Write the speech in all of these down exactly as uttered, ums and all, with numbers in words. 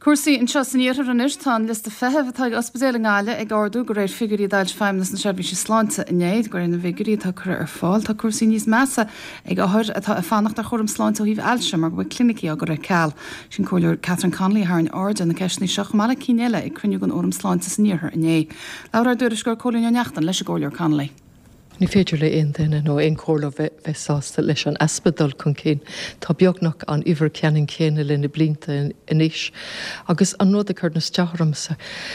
Cuasaí anseo san iarthar an tá list a feitheamh atá ospidéal ngáile ag ardú go raibh figurí dáil feimnas na seirbhí sláinte inéad go raibh na figurí tá chur ar fáil tá cuasaí níos measa ag áthir atá a fannacht a chum sláinte ó híh eilse mar go bhfuil clinicí a go raibh ceall sin cóileúir Catherine Connolly ar an áde na ceisnaí seach mala cínéile ag cruinniú an orm sláinte san iarthar iné. Laura dúiris gur cóilíonn neachtan leis a ggóileúir Connolly. Ní féidir le aon duine nó aon chomhla bheith sásta leis an aspadal chun cén. Tá beagnach an uimhir ceann céine lena blianta inis. Agus an nóda chuir na steachramsa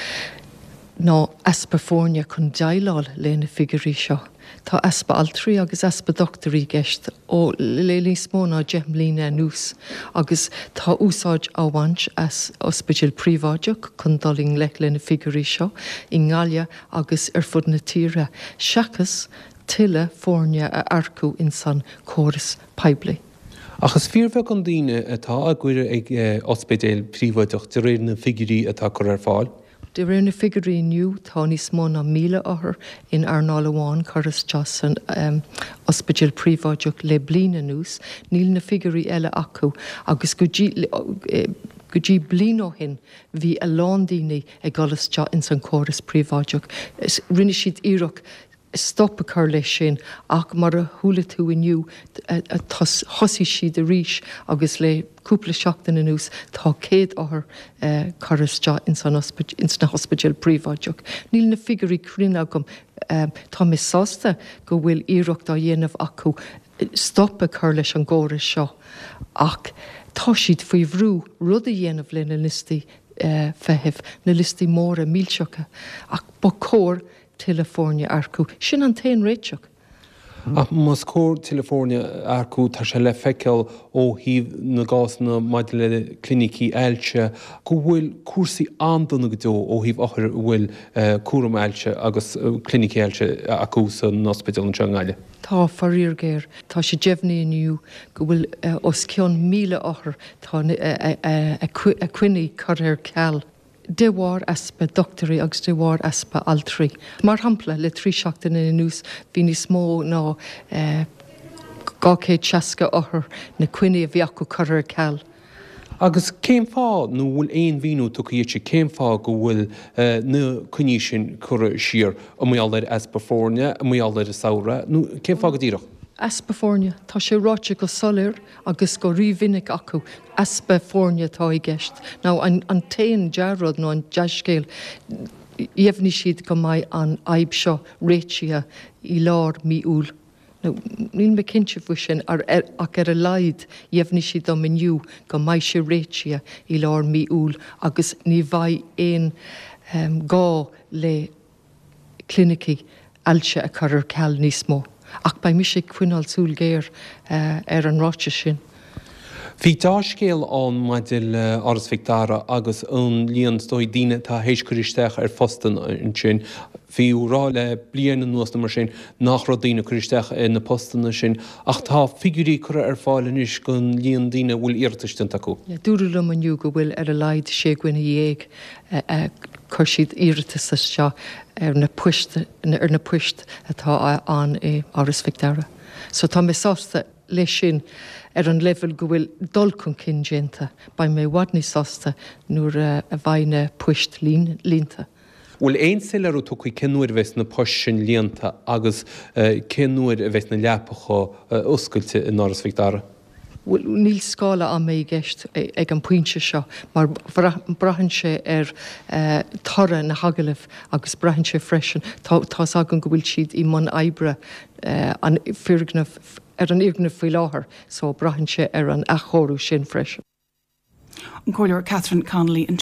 ná aspa fórne chun deáil lena figurí seo. Tá aspa altrií agus aspa doctorí gceist ó lélí smó ná deim lína nús agus tá úsáid áhaint as ospidéal príomháideach chun doling le lena figurí seo i ngáile agus ar fud na tíre. Seachas tuile fórne a arcú in san córas Peibli. Achas fíormheh an daoine atá a gcuire ag ospidéal príomháideach de réir na figurí atá chur ar fáil. De réir na figurí nniu tá níos mó ná míle áthar in Arnáil Amháin churas teas an um, ospidéal príomháideach le bliana nús, níl na figurí eile acu agus go dtí go dtí blian ó hin bhí a lán daoine ag golas te in san córas príomháideach. Rinne siad iireach stop a chur leis sin ach mar a thula tú inniu thosaí siad a ríis agus le cúpla seachtain in nús tá céad áthar uh, chuiriste in san hospidéal príomháideach. Níl na figurí cruinn agam um, tá mis sásta go bhfuil iireacht á dhéanamh acu stop a chur leis an ggóras seo ach tá siad faoi bhrú rud a dhéanamh le na listí uh, feitheamh na listí móra mílseacha ach ba cór California arcú sin an tain réiteach. Ach mas cór California arcú tá sé le feiceáil ó híomh na gás na maidin le clinicí eilte go bhfuil cuasaí andana go dó ó híomh achar bhfuil cuaram eilte agus clinicí eilte acu san ospidéal an Teangáile. Tá faríor géir, tá sé deimhnaí inniu go bhfuil os ceann míle achar tá a cuinní chur ar ceall. De bhhar aspa doctorí agus de bhhar aspa altrií. Mar hampla le trí seachtain in nús bhí níos mó ná gá céad seasca áthar na cuine a bhí acu chur ar ceall. Agus céim fá nó bhfuil éon bhíú tu dhéite céim fá go bhfuil na cuní sin chur siar a méallir aspa fórne a méallir a saora, nó céim fá go dtíireach? Aspa fórne, tá sé ráite go solir agus go riomhinnic acu aspa fórne tá i gceist. Ná an, an tain dearrod nó an deiscéal dhéimhní siad go mbeidh an aib seo réitia i lár míúil. Níl me cinse fu sin ar, ar, ach ar a laid dhéimhní siad am inniu go mbeidh sé réitia i lár míúil agus ní bhaidh éon um, gá le clinicí ailte a chur ar ceall níos mó. Ach ba mi sé cuineáil súl géir uh, ar an ráite sin. Bhí dáscéal an maidil uh, áras Victára agus an líon stoi daine tá héiscuristeach ar fostan an sin. Bhíú rá le bliana nuas na mar sin nach rá daine curisteach na postanna sin ach tá figurí chur ar fáil inis gon líon daine bhfuil iartastant acu. Dúrú le maniu go bhfuil ar a laid sé gine dhéag chur siad iartas seo ar na puist ar na puist atá an é áras Victára. So tá mé sásta leis sin ar an level go bhfuil dul chun cingénta ba mé wadní sásta nuair a bhaine puist lín línta. Bhfuil éon sileú tú chu cinúir bheits na poist sin líonta agus cinúir a bheits na leapacha oscailte in áras Victára? Well, níl scála an mé gceist ag an puinte seo, mar brahann sé ar uh, torra na hagalah agus brahann sé freisin, tá agan go bhfuil siad i man ebre uh, an firgnah ar an irgnah faoi láthair, so brahann sé ar an achóú sin freisin. An cóileúir Catherine Connolly